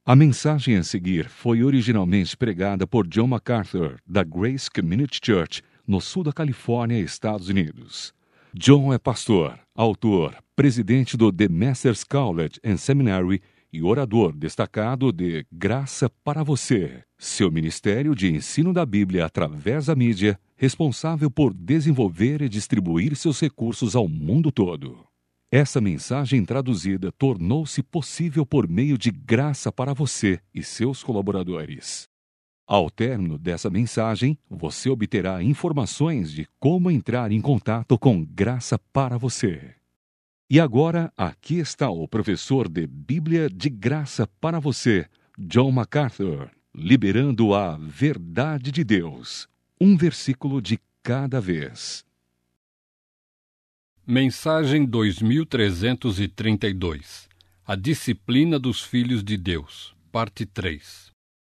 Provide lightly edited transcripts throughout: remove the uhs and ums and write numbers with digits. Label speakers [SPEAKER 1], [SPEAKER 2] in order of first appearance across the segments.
[SPEAKER 1] A mensagem a seguir foi originalmente pregada por John MacArthur, da Grace Community Church, no sul da Califórnia, Estados Unidos. John é pastor, autor, presidente do The Masters College and Seminary e orador destacado de Graça para Você, seu ministério de ensino da Bíblia através da mídia, responsável por desenvolver e distribuir seus recursos ao mundo todo. Essa mensagem traduzida tornou-se possível por meio de Graça para Você e seus colaboradores. Ao término dessa mensagem, você obterá informações de como entrar em contato com Graça para Você. E agora, aqui está o professor de Bíblia de Graça para Você, John MacArthur, liberando a verdade de Deus, um versículo de cada vez.
[SPEAKER 2] Mensagem 2332. A disciplina dos filhos de Deus, parte 3.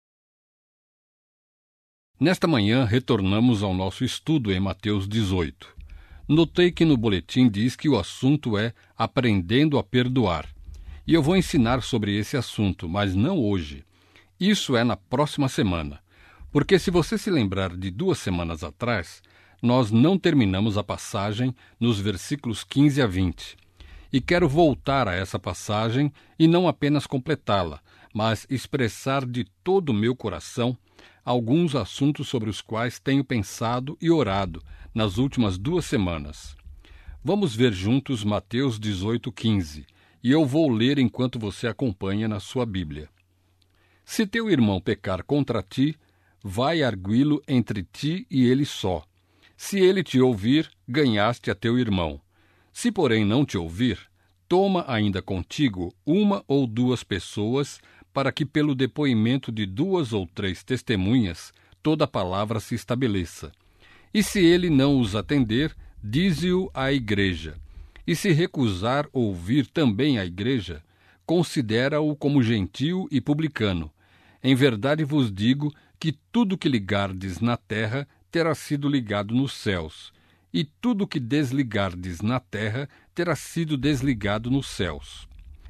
[SPEAKER 2] Nesta manhã, retornamos ao nosso estudo em Mateus 18. Notei que no boletim diz que o assunto é aprendendo a perdoar. E eu vou ensinar sobre esse assunto, mas não hoje. Isso é na próxima semana. Porque se você se lembrar de 2 semanas atrás, nós não terminamos a passagem nos versículos 15 a 20. E quero voltar a essa passagem e não apenas completá-la, mas expressar de todo o meu coração alguns assuntos sobre os quais tenho pensado e orado nas últimas 2 semanas. Vamos ver juntos Mateus 18:15, e eu vou ler enquanto você acompanha na sua Bíblia. Se teu irmão pecar contra ti, vai arguí-lo entre ti e ele só. Se ele te ouvir, ganhaste a teu irmão. Se, porém, não te ouvir, toma ainda contigo 1 ou 2 pessoas, para que pelo depoimento de 2 ou 3 testemunhas toda a palavra se estabeleça. E se ele não os atender, dize-o à igreja. E se recusar ouvir também a igreja, considera-o como gentio e publicano. Em verdade vos digo que tudo que ligardes na terra terá sido ligado nos céus, e tudo que desligardes na terra terá sido desligado nos céus.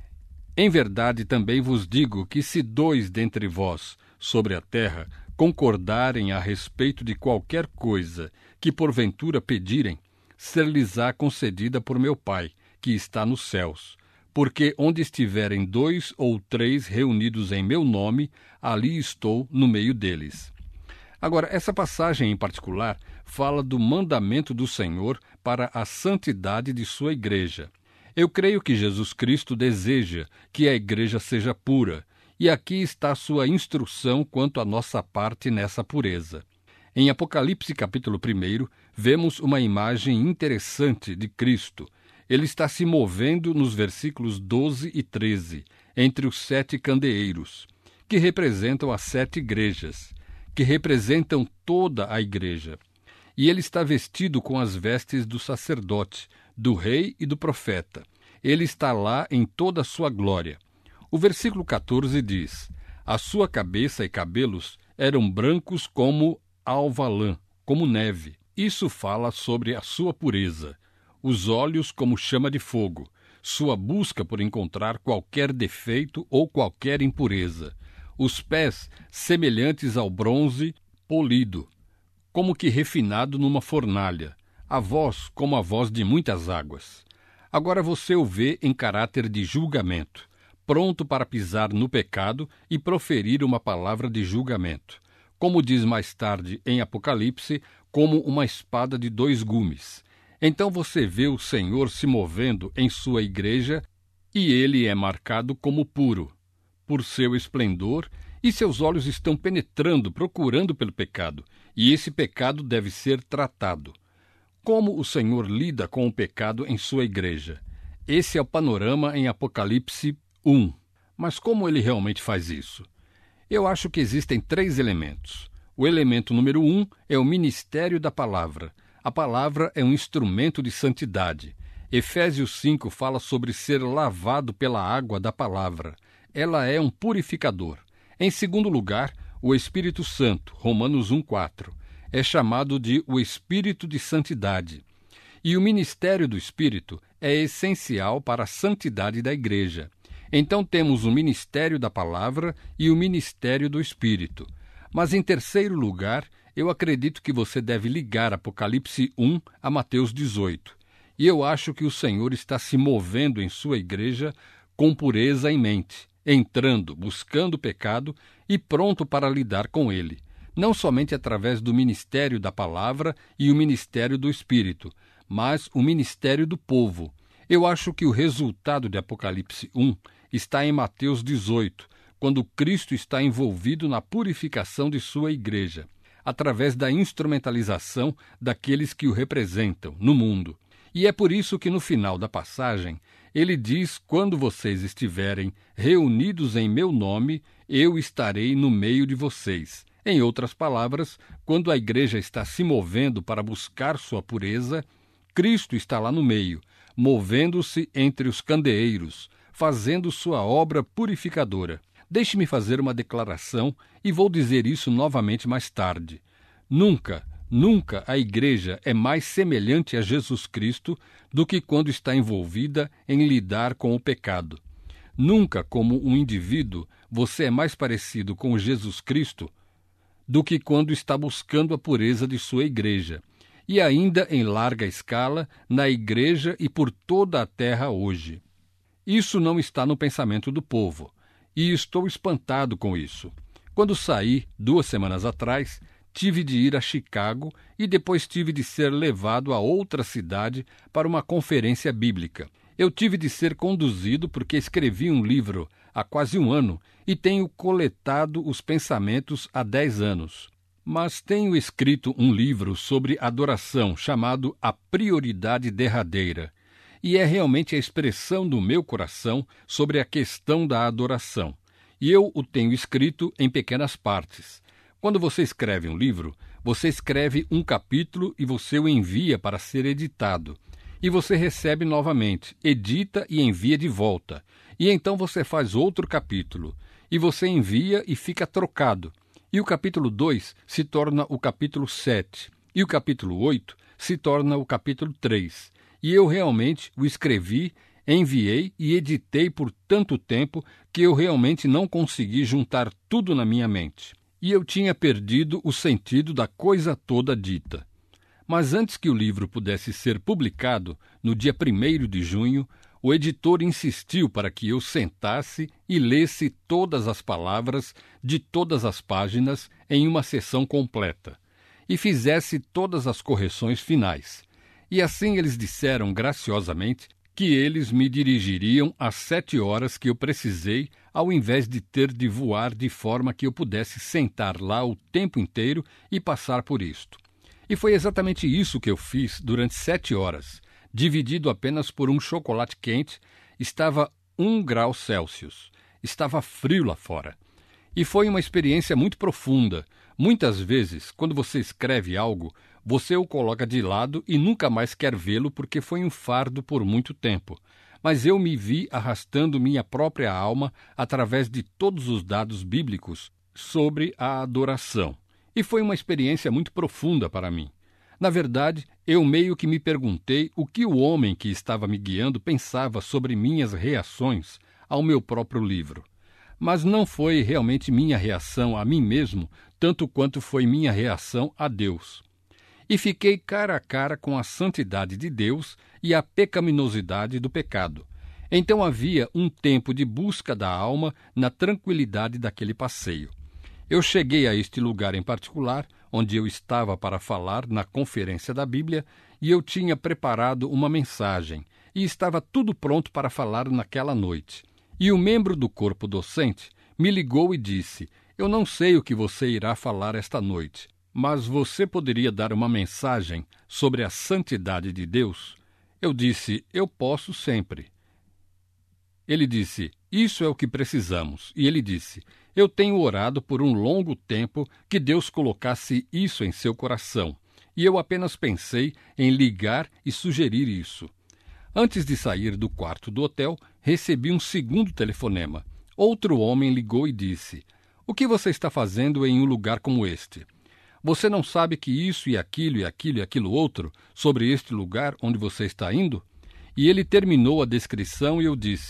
[SPEAKER 2] Em verdade também vos digo que se 2 dentre vós, sobre a terra, concordarem a respeito de qualquer coisa que porventura pedirem, ser-lhes-á concedida por meu Pai, que está nos céus. Porque onde estiverem 2 ou 3 reunidos em meu nome, ali estou no meio deles. Agora, essa passagem em particular fala do mandamento do Senhor para a santidade de sua igreja. Eu creio que Jesus Cristo deseja que a igreja seja pura, e aqui está sua instrução quanto à nossa parte nessa pureza. Em Apocalipse capítulo 1, vemos uma imagem interessante de Cristo. Ele está se movendo nos versículos 12 e 13, entre os 7 candeeiros, que representam as 7 igrejas, que representam toda a igreja. E ele está vestido com as vestes do sacerdote, do rei e do profeta. Ele está lá em toda a sua glória. O versículo 14 diz: a sua cabeça e cabelos eram brancos como alva-lã, como neve. Isso fala sobre a sua pureza. Os olhos como chama de fogo, sua busca por encontrar qualquer defeito ou qualquer impureza. Os pés semelhantes ao bronze polido, como que refinado numa fornalha. A voz como a voz de muitas águas. Agora você o vê em caráter de julgamento, pronto para pisar no pecado e proferir uma palavra de julgamento. Como diz mais tarde em Apocalipse, como uma espada de 2 gumes. Então você vê o Senhor se movendo em sua igreja e ele é marcado como puro, por seu esplendor, e seus olhos estão penetrando, procurando pelo pecado, e esse pecado deve ser tratado. Como o Senhor lida com o pecado em sua igreja? Esse é o panorama em Apocalipse 1. Mas como ele realmente faz isso? Eu acho que existem 3 elementos. O elemento número 1 é o ministério da palavra. A palavra é um instrumento de santidade. Efésios 5 fala sobre ser lavado pela água da palavra. Ela é um purificador. Em segundo lugar, o Espírito Santo, Romanos 1:4, é chamado de o Espírito de Santidade. E o ministério do Espírito é essencial para a santidade da igreja. Então temos o ministério da palavra e o ministério do Espírito. Mas, em terceiro lugar, eu acredito que você deve ligar Apocalipse 1 a Mateus 18. E eu acho que o Senhor está se movendo em sua igreja com pureza em mente, entrando, buscando o pecado e pronto para lidar com ele, não somente através do ministério da palavra e o ministério do Espírito, mas o ministério do povo. Eu acho que o resultado de Apocalipse 1 está em Mateus 18, quando Cristo está envolvido na purificação de sua igreja, através da instrumentalização daqueles que o representam no mundo. E é por isso que no final da passagem, ele diz: quando vocês estiverem reunidos em meu nome, eu estarei no meio de vocês. Em outras palavras, quando a igreja está se movendo para buscar sua pureza, Cristo está lá no meio, movendo-se entre os candeeiros, fazendo sua obra purificadora. Deixe-me fazer uma declaração e vou dizer isso novamente mais tarde. Nunca a igreja é mais semelhante a Jesus Cristo do que quando está envolvida em lidar com o pecado. Nunca, como um indivíduo, você é mais parecido com Jesus Cristo do que quando está buscando a pureza de sua igreja. E ainda em larga escala, na igreja e por toda a terra hoje. Isso não está no pensamento do povo, e estou espantado com isso. Quando saí, 2 semanas atrás, tive de ir a Chicago e depois tive de ser levado a outra cidade para uma conferência bíblica. Eu tive de ser conduzido porque escrevi um livro há quase 1 ano e tenho coletado os pensamentos há 10 anos. Mas tenho escrito um livro sobre adoração chamado A Prioridade Derradeira, e é realmente a expressão do meu coração sobre a questão da adoração. E eu o tenho escrito em pequenas partes. Quando você escreve um livro, você escreve um capítulo e você o envia para ser editado. E você recebe novamente, edita e envia de volta. E então você faz outro capítulo. E você envia e fica trocado. E o capítulo 2 se torna o capítulo 7. E o capítulo 8 se torna o capítulo 3. E eu realmente o escrevi, enviei e editei por tanto tempo que eu realmente não consegui juntar tudo na minha mente. E eu tinha perdido o sentido da coisa toda dita. Mas antes que o livro pudesse ser publicado, no dia 1º de junho, o editor insistiu para que eu sentasse e lesse todas as palavras de todas as páginas em uma sessão completa, e fizesse todas as correções finais. E assim eles disseram graciosamente que eles me dirigiriam às 7 horas que eu precisei, ao invés de ter de voar de forma que eu pudesse sentar lá o tempo inteiro e passar por isto. E foi exatamente isso que eu fiz durante 7 horas, dividido apenas por um chocolate quente. Estava 1 grau Celsius. Estava frio lá fora. E foi uma experiência muito profunda. Muitas vezes, quando você escreve algo, você o coloca de lado e nunca mais quer vê-lo porque foi um fardo por muito tempo. Mas eu me vi arrastando minha própria alma através de todos os dados bíblicos sobre a adoração. E foi uma experiência muito profunda para mim. Na verdade, eu meio que me perguntei o que o homem que estava me guiando pensava sobre minhas reações ao meu próprio livro. Mas não foi realmente minha reação a mim mesmo, tanto quanto foi minha reação a Deus. E fiquei cara a cara com a santidade de Deus e a pecaminosidade do pecado. Então havia um tempo de busca da alma na tranquilidade daquele passeio. Eu cheguei a este lugar em particular, onde eu estava para falar na conferência da Bíblia, e eu tinha preparado uma mensagem, e estava tudo pronto para falar naquela noite. E o membro do corpo docente me ligou e disse: eu não sei o que você irá falar esta noite, mas você poderia dar uma mensagem sobre a santidade de Deus? Eu disse: eu posso sempre. Ele disse: isso é o que precisamos. E ele disse: eu tenho orado por um longo tempo que Deus colocasse isso em seu coração, e eu apenas pensei em ligar e sugerir isso. Antes de sair do quarto do hotel, recebi um segundo telefonema. Outro homem ligou e disse: o que você está fazendo em um lugar como este? Você não sabe que isso e aquilo e aquilo e aquilo outro sobre este lugar onde você está indo? E ele terminou a descrição e eu disse: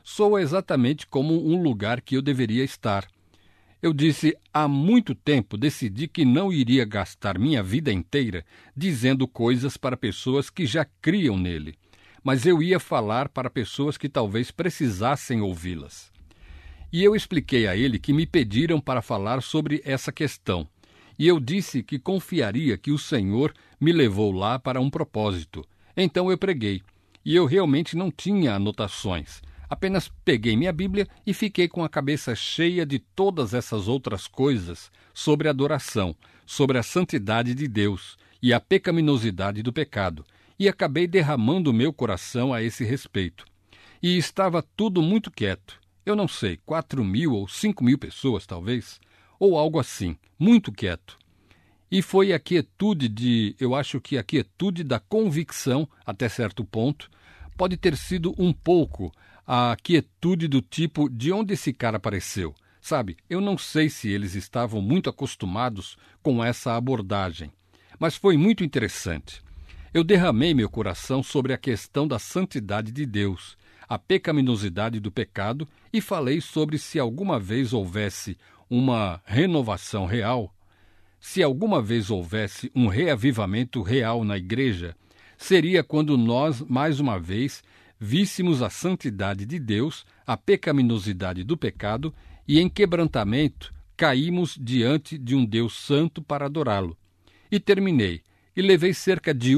[SPEAKER 2] soa exatamente como um lugar que eu deveria estar. Eu disse, há muito tempo decidi que não iria gastar minha vida inteira dizendo coisas para pessoas que já criam nele, mas eu ia falar para pessoas que talvez precisassem ouvi-las. E eu expliquei a ele que me pediram para falar sobre essa questão, e eu disse que confiaria que o Senhor me levou lá para um propósito. Então eu preguei, e eu realmente não tinha anotações. Apenas peguei minha Bíblia e fiquei com a cabeça cheia de todas essas outras coisas sobre adoração, sobre a santidade de Deus e a pecaminosidade do pecado, e acabei derramando meu coração a esse respeito. E estava tudo muito quieto. Eu não sei, 4.000 ou 5.000 pessoas, talvez, ou algo assim, muito quieto. E foi a quietude eu acho que a quietude da convicção, até certo ponto, pode ter sido um pouco a quietude do tipo de onde esse cara apareceu. Sabe, eu não sei se eles estavam muito acostumados com essa abordagem, mas foi muito interessante. Eu derramei meu coração sobre a questão da santidade de Deus, a pecaminosidade do pecado e falei sobre se alguma vez houvesse uma renovação real, se alguma vez houvesse um reavivamento real na igreja, seria quando nós, mais uma vez, víssemos a santidade de Deus, a pecaminosidade do pecado e, em quebrantamento, caímos diante de um Deus santo para adorá-lo. E terminei, e levei cerca de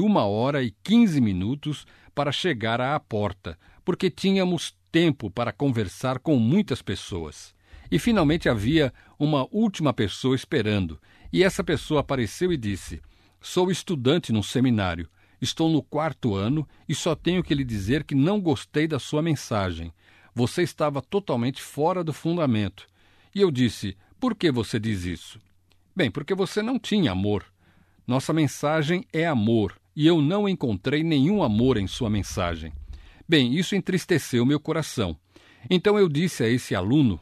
[SPEAKER 2] 1h15 para chegar à porta, porque tínhamos tempo para conversar com muitas pessoas. E finalmente havia uma última pessoa esperando, e essa pessoa apareceu e disse, sou estudante num seminário, estou no 4º ano e só tenho que lhe dizer que não gostei da sua mensagem. Você estava totalmente fora do fundamento. E eu disse, por que você diz isso? Bem, porque você não tinha amor. Nossa mensagem é amor, e eu não encontrei nenhum amor em sua mensagem. Bem, isso entristeceu meu coração. Então eu disse a esse aluno,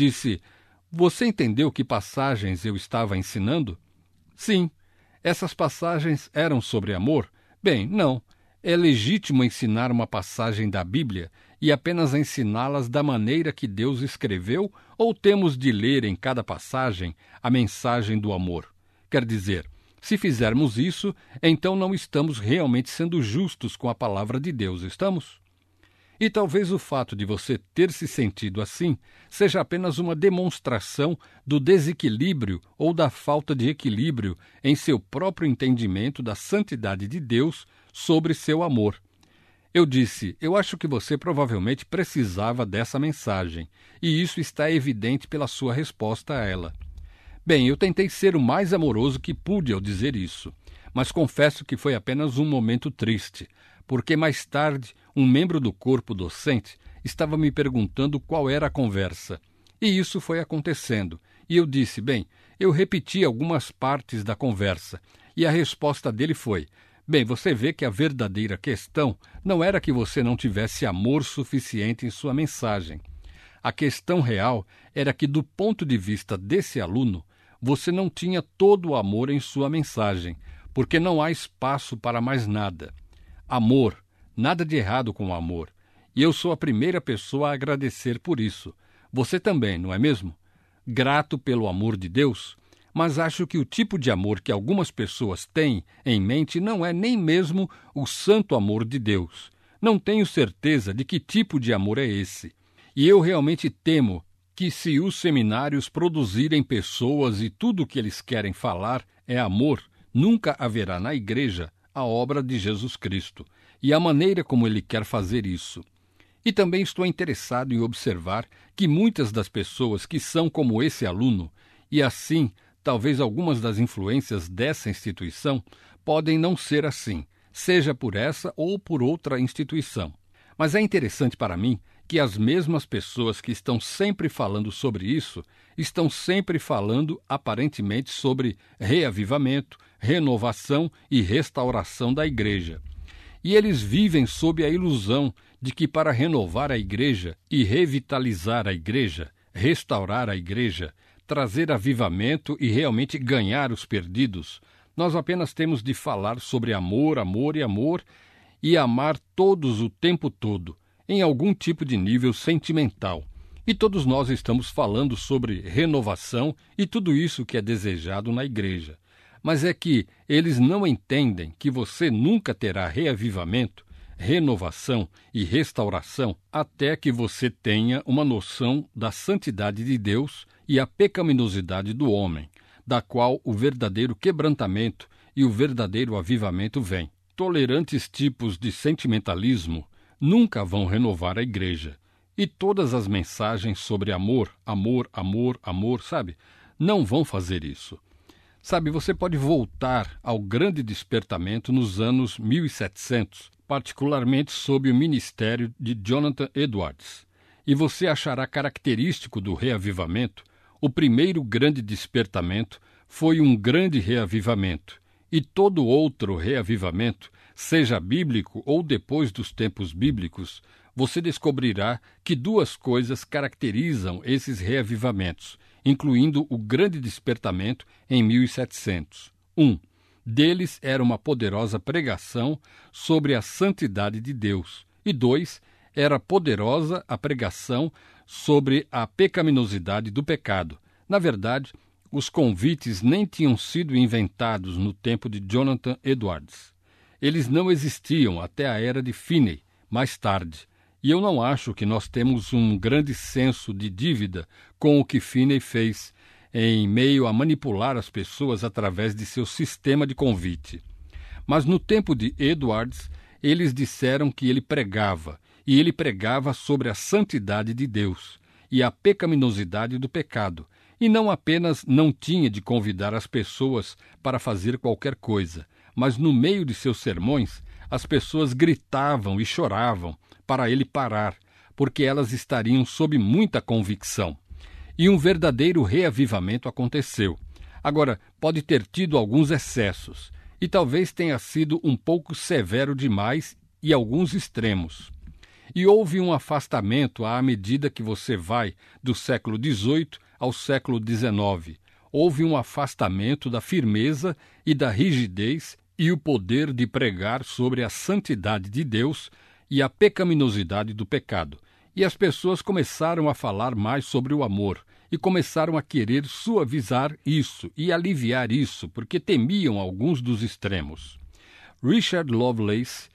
[SPEAKER 2] você entendeu que passagens eu estava ensinando? Sim. Essas passagens eram sobre amor? Bem, não. É legítimo ensinar uma passagem da Bíblia e apenas ensiná-las da maneira que Deus escreveu, ou temos de ler em cada passagem a mensagem do amor? Quer dizer, se fizermos isso, então não estamos realmente sendo justos com a palavra de Deus, estamos? E talvez o fato de você ter se sentido assim seja apenas uma demonstração do desequilíbrio ou da falta de equilíbrio em seu próprio entendimento da santidade de Deus sobre seu amor. Eu disse, eu acho que você provavelmente precisava dessa mensagem, e isso está evidente pela sua resposta a ela. Bem, eu tentei ser o mais amoroso que pude ao dizer isso, mas confesso que foi apenas um momento triste, porque mais tarde um membro do corpo docente estava me perguntando qual era a conversa. E isso foi acontecendo. E eu disse, bem, eu repeti algumas partes da conversa. E a resposta dele foi, bem, você vê que a verdadeira questão não era que você não tivesse amor suficiente em sua mensagem. A questão real era que, do ponto de vista desse aluno, você não tinha todo o amor em sua mensagem, porque não há espaço para mais nada. Amor, nada de errado com o amor. E eu sou a primeira pessoa a agradecer por isso. Você também, não é mesmo? Grato pelo amor de Deus, mas acho que o tipo de amor que algumas pessoas têm em mente não é nem mesmo o santo amor de Deus. Não tenho certeza de que tipo de amor é esse. E eu realmente temo que, se os seminários produzirem pessoas e tudo o que eles querem falar é amor, nunca haverá na igreja a obra de Jesus Cristo e a maneira como ele quer fazer isso. E também estou interessado em observar que muitas das pessoas que são como esse aluno, e assim, talvez algumas das influências dessa instituição, podem não ser assim, seja por essa ou por outra instituição. Mas é interessante para mim que as mesmas pessoas que estão sempre falando sobre isso, estão sempre falando, aparentemente, sobre reavivamento, renovação e restauração da igreja. E eles vivem sob a ilusão de que, para renovar a igreja e revitalizar a igreja, restaurar a igreja, trazer avivamento e realmente ganhar os perdidos, nós apenas temos de falar sobre amor, amor e amor, e amar todos o tempo todo. em algum tipo de nível sentimental. E todos nós estamos falando sobre renovação e tudo isso que é desejado na igreja. Mas é que eles não entendem que você nunca terá reavivamento, renovação e restauração até que você tenha uma noção da santidade de Deus e a pecaminosidade do homem, da qual o verdadeiro quebrantamento e o verdadeiro avivamento vêm. Tolerantes tipos de sentimentalismo nunca vão renovar a igreja. E todas as mensagens sobre amor, amor, amor, amor, sabe? Não vão fazer isso. Sabe, você pode voltar ao grande despertamento nos anos 1700, particularmente sob o ministério de Jonathan Edwards, e você achará característico do reavivamento. O primeiro grande despertamento foi um grande reavivamento, e todo outro reavivamento, seja bíblico ou depois dos tempos bíblicos, você descobrirá que duas coisas caracterizam esses reavivamentos, incluindo o grande despertamento em 1700. Deles era uma poderosa pregação sobre a santidade de Deus, e 2, era poderosa a pregação sobre a pecaminosidade do pecado. Na verdade, os convites nem tinham sido inventados no tempo de Jonathan Edwards. Eles não existiam até a era de Finney, mais tarde. E eu não acho que nós temos um grande senso de dívida com o que Finney fez em meio a manipular as pessoas através de seu sistema de convite. Mas no tempo de Edwards, eles disseram que ele pregava, e ele pregava sobre a santidade de Deus e a pecaminosidade do pecado, e não apenas não tinha de convidar as pessoas para fazer qualquer coisa, mas no meio de seus sermões, as pessoas gritavam e choravam para ele parar, porque elas estariam sob muita convicção. E um verdadeiro reavivamento aconteceu. Agora, pode ter tido alguns excessos, e talvez tenha sido um pouco severo demais e alguns extremos. E houve um afastamento à medida que você vai do século XVIII ao século XIX. Houve um afastamento da firmeza e da rigidez e o poder de pregar sobre a santidade de Deus e a pecaminosidade do pecado. E as pessoas começaram a falar mais sobre o amor e começaram a querer suavizar isso e aliviar isso, porque temiam alguns dos extremos. Richard Lovelace,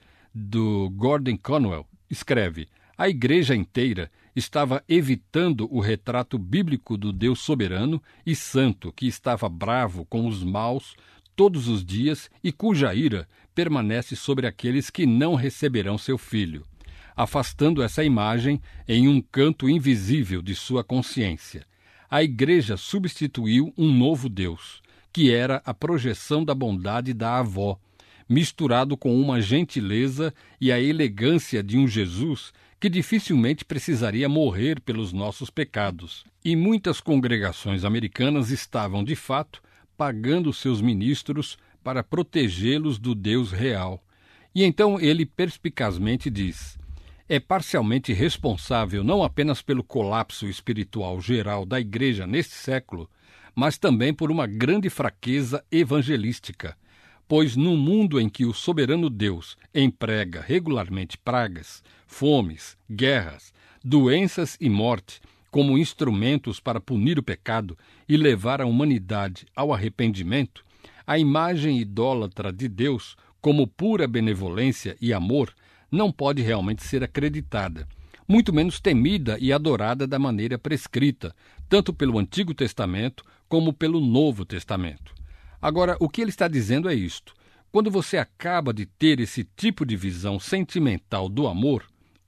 [SPEAKER 2] do Gordon Conwell, escreve: a igreja inteira estava evitando o retrato bíblico do Deus soberano e santo, que estava bravo com os maus todos os dias e cuja ira permanece sobre aqueles que não receberão seu filho, afastando essa imagem em um canto invisível de sua consciência. A igreja substituiu um novo Deus, que era a projeção da bondade da avó, misturado com uma gentileza e a elegância de um Jesus que dificilmente precisaria morrer pelos nossos pecados. E muitas congregações americanas estavam, de fato, pagando seus ministros para protegê-los do Deus real. E então ele perspicazmente diz: é parcialmente responsável não apenas pelo colapso espiritual geral da igreja neste século, mas também por uma grande fraqueza evangelística, pois no mundo em que o soberano Deus emprega regularmente pragas, fomes, guerras, doenças e morte como instrumentos para punir o pecado e levar a humanidade ao arrependimento, a imagem idólatra de Deus, como pura benevolência e amor, não pode realmente ser acreditada, muito menos temida e adorada da maneira prescrita, tanto pelo Antigo Testamento como pelo Novo Testamento. Agora, o que ele está dizendo é isto: quando você acaba de ter esse tipo de visão sentimental do amor,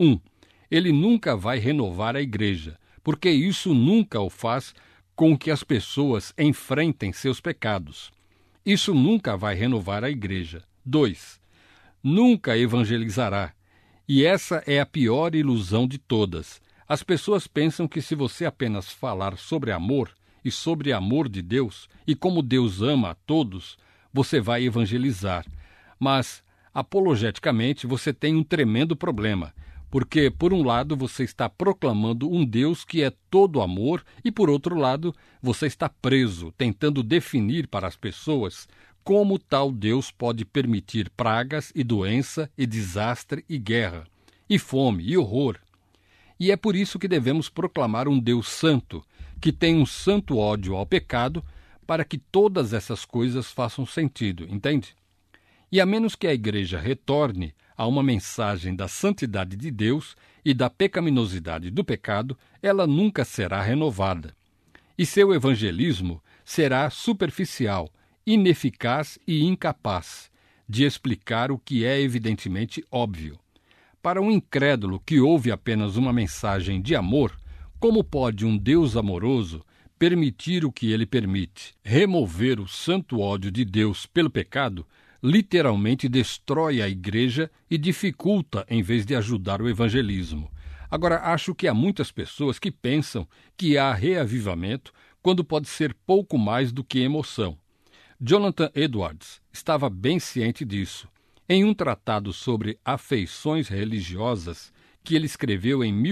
[SPEAKER 2] ele nunca vai renovar a igreja, porque isso nunca o faz com que as pessoas enfrentem seus pecados. Isso nunca vai renovar a igreja. 2. Nunca evangelizará. E essa é a pior ilusão de todas. As pessoas pensam que se você apenas falar sobre amor e sobre amor de Deus e como Deus ama a todos, você vai evangelizar. Mas, apologeticamente, você tem um tremendo problema, porque, por um lado, você está proclamando um Deus que é todo amor e, por outro lado, você está preso, tentando definir para as pessoas como tal Deus pode permitir pragas e doença e desastre e guerra. e fome, e horror. E é por isso que devemos proclamar um Deus santo, que tem um santo ódio ao pecado, para que todas essas coisas façam sentido, entende? E a menos que a Igreja retorne a uma mensagem da santidade de Deus e da pecaminosidade do pecado, ela nunca será renovada. E seu evangelismo será superficial, ineficaz e incapaz de explicar o que é evidentemente óbvio. Para um incrédulo que ouve apenas uma mensagem de amor, como pode um Deus amoroso permitir o que ele permite? Remover o santo ódio de Deus pelo pecado literalmente destrói a Igreja e dificulta em vez de ajudar o evangelismo. Agora, acho que há muitas pessoas que pensam que há reavivamento quando pode ser pouco mais do que emoção. Jonathan Edwards estava bem ciente disso. Em um tratado sobre afeições religiosas, que ele escreveu em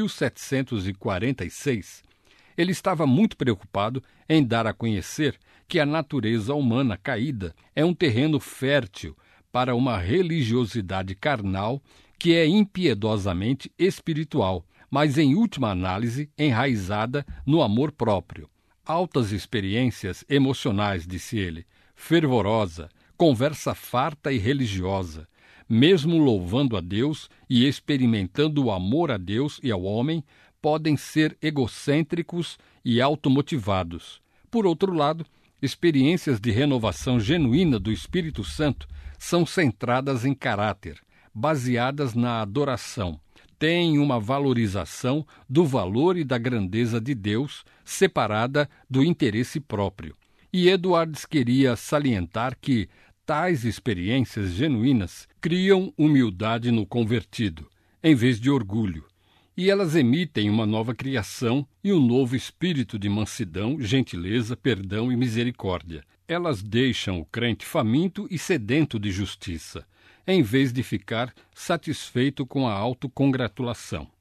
[SPEAKER 2] 1746, ele estava muito preocupado em dar a conhecer que a natureza humana caída é um terreno fértil para uma religiosidade carnal que é impiedosamente espiritual, mas em última análise enraizada no amor próprio. Altas experiências emocionais, disse ele, fervorosa, conversa farta e religiosa, mesmo louvando a Deus e experimentando o amor a Deus e ao homem, podem ser egocêntricos e automotivados. Por outro lado, experiências de renovação genuína do Espírito Santo são centradas em caráter, baseadas na adoração, têm uma valorização do valor e da grandeza de Deus, separada do interesse próprio. E Edwards queria salientar que tais experiências genuínas criam humildade no convertido, em vez de orgulho, e elas emitem uma nova criação e um novo espírito de mansidão, gentileza, perdão e misericórdia. Elas deixam o crente faminto e sedento de justiça, em vez de ficar satisfeito com a autocongratulação.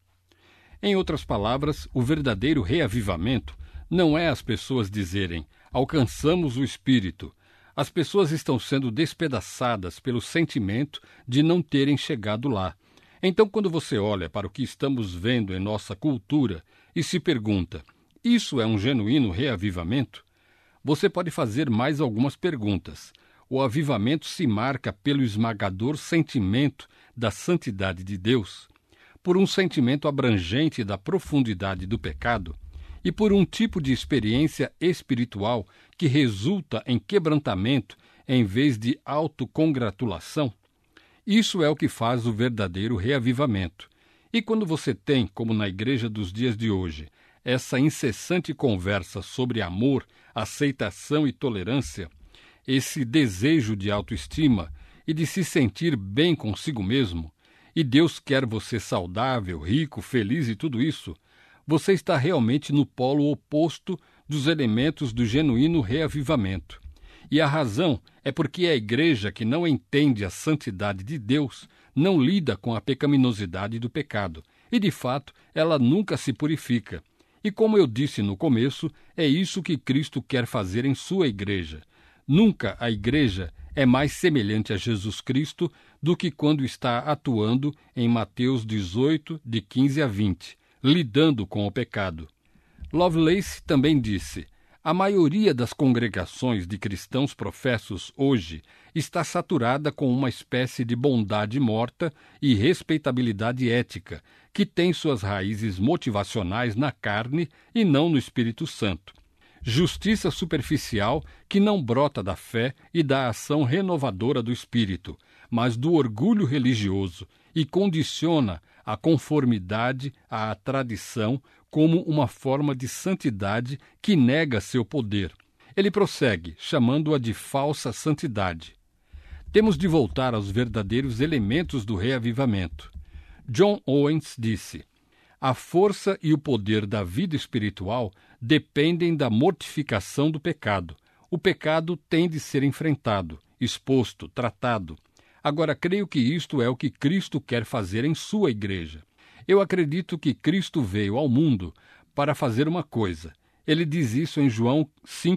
[SPEAKER 2] Em outras palavras, o verdadeiro reavivamento não é as pessoas dizerem «alcançamos o Espírito». As pessoas estão sendo despedaçadas pelo sentimento de não terem chegado lá. Então, quando você olha para o que estamos vendo em nossa cultura e se pergunta, isso é um genuíno reavivamento? Você pode fazer mais algumas perguntas. O avivamento se marca pelo esmagador sentimento da santidade de Deus, por um sentimento abrangente da profundidade do pecado e por um tipo de experiência espiritual que resulta em quebrantamento em vez de autocongratulação. Isso é o que faz o verdadeiro reavivamento. E quando você tem, como na igreja dos dias de hoje, essa incessante conversa sobre amor, aceitação e tolerância, esse desejo de autoestima e de se sentir bem consigo mesmo, e Deus quer você saudável, rico, feliz e tudo isso, você está realmente no polo oposto dos elementos do genuíno reavivamento. E a razão é porque a igreja que não entende a santidade de Deus não lida com a pecaminosidade do pecado, e de fato ela nunca se purifica. E como eu disse no começo, é isso que Cristo quer fazer em sua igreja. Nunca a igreja é mais semelhante a Jesus Cristo do que quando está atuando em Mateus 18, de 15 a 20, lidando com o pecado. Lovelace também disse: a maioria das congregações de cristãos professos hoje está saturada com uma espécie de bondade morta e respeitabilidade ética, que tem suas raízes motivacionais na carne e não no Espírito Santo. Justiça superficial que não brota da fé e da ação renovadora do Espírito, mas do orgulho religioso e condiciona a conformidade à tradição como uma forma de santidade que nega seu poder. Ele prossegue, chamando-a de falsa santidade. Temos de voltar aos verdadeiros elementos do reavivamento. John Owens disse: a força e o poder da vida espiritual dependem da mortificação do pecado. O pecado tem de ser enfrentado, exposto, tratado. Agora, creio que isto é o que Cristo quer fazer em sua igreja. Eu acredito que Cristo veio ao mundo para fazer uma coisa. Ele diz isso em João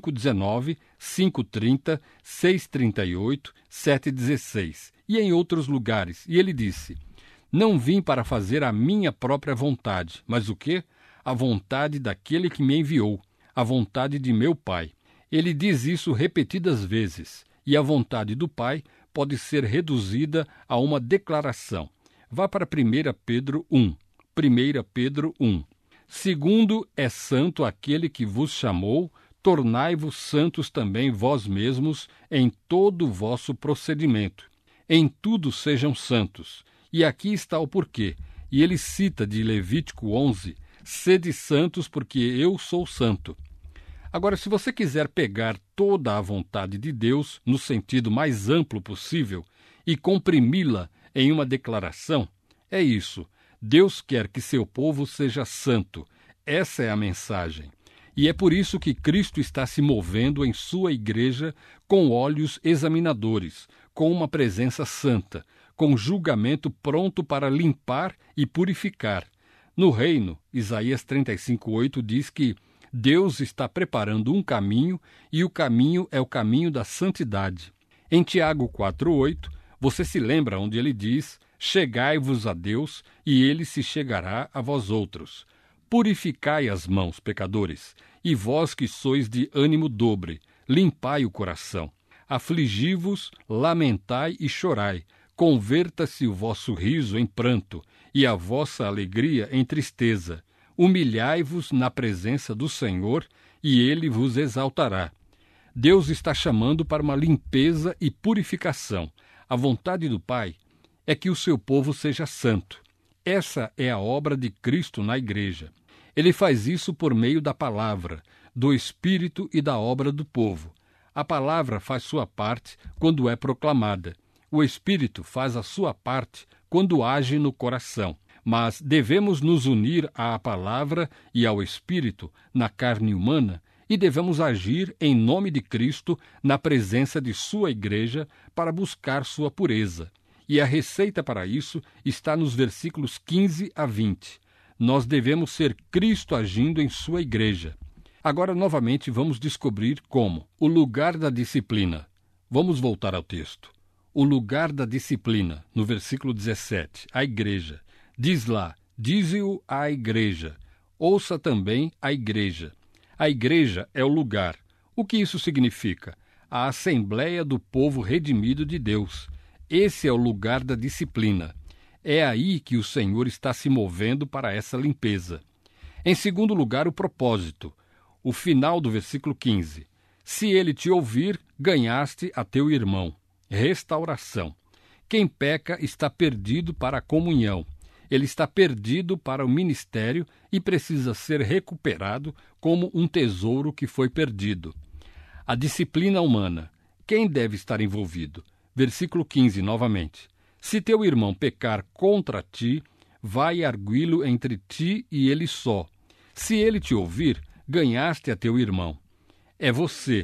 [SPEAKER 2] 5,19, 5,30, 6,38, 7,16 e em outros lugares. E ele disse: Não vim para fazer a minha própria vontade, mas o quê? A vontade daquele que me enviou, a vontade de meu Pai. Ele diz isso repetidas vezes, e a vontade do Pai pode ser reduzida a uma declaração. Vá para 1 Pedro 1. 1 Pedro 1. Segundo é santo aquele que vos chamou, tornai-vos santos também vós mesmos em todo o vosso procedimento. Em tudo sejam santos. E aqui está o porquê. E ele cita de Levítico 11, sede santos porque eu sou santo. Agora, se você quiser pegar toda a vontade de Deus no sentido mais amplo possível e comprimi-la em uma declaração, é isso. Deus quer que seu povo seja santo. Essa é a mensagem. E é por isso que Cristo está se movendo em sua igreja com olhos examinadores, com uma presença santa, com julgamento pronto para limpar e purificar. No reino, Isaías 35:8 diz que Deus está preparando um caminho e o caminho é o caminho da santidade. Em Tiago 4:8, você se lembra onde ele diz: chegai-vos a Deus e ele se chegará a vós outros. Purificai as mãos, pecadores, e vós que sois de ânimo dobre, limpai o coração. Afligi-vos, lamentai e chorai. Converta-se o vosso riso em pranto e a vossa alegria em tristeza. Humilhai-vos na presença do Senhor e ele vos exaltará. Deus está chamando para uma limpeza e purificação. A vontade do Pai é que o seu povo seja santo. Essa é a obra de Cristo na igreja. Ele faz isso por meio da palavra, do Espírito e da obra do povo. A palavra faz sua parte quando é proclamada. O Espírito faz a sua parte quando age no coração. Mas devemos nos unir à palavra e ao Espírito na carne humana e devemos agir em nome de Cristo na presença de sua igreja para buscar sua pureza. E a receita para isso está nos versículos 15 a 20. Nós devemos ser Cristo agindo em sua igreja. Agora, novamente, vamos descobrir como. O lugar da disciplina. Vamos voltar ao texto. O lugar da disciplina, no versículo 17, a igreja. Diz lá, dize-o à igreja. Ouça também a igreja. A igreja é o lugar. O que isso significa? A assembleia do povo redimido de Deus. Esse é o lugar da disciplina. É aí que o Senhor está se movendo para essa limpeza. Em segundo lugar, o propósito. O final do versículo 15. Se ele te ouvir, ganhaste a teu irmão. Restauração. Quem peca está perdido para a comunhão. Ele está perdido para o ministério e precisa ser recuperado como um tesouro que foi perdido. A disciplina humana. Quem deve estar envolvido? Versículo 15, novamente. Se teu irmão pecar contra ti, vai arguí-lo entre ti e ele só. Se ele te ouvir, ganhaste a teu irmão. É você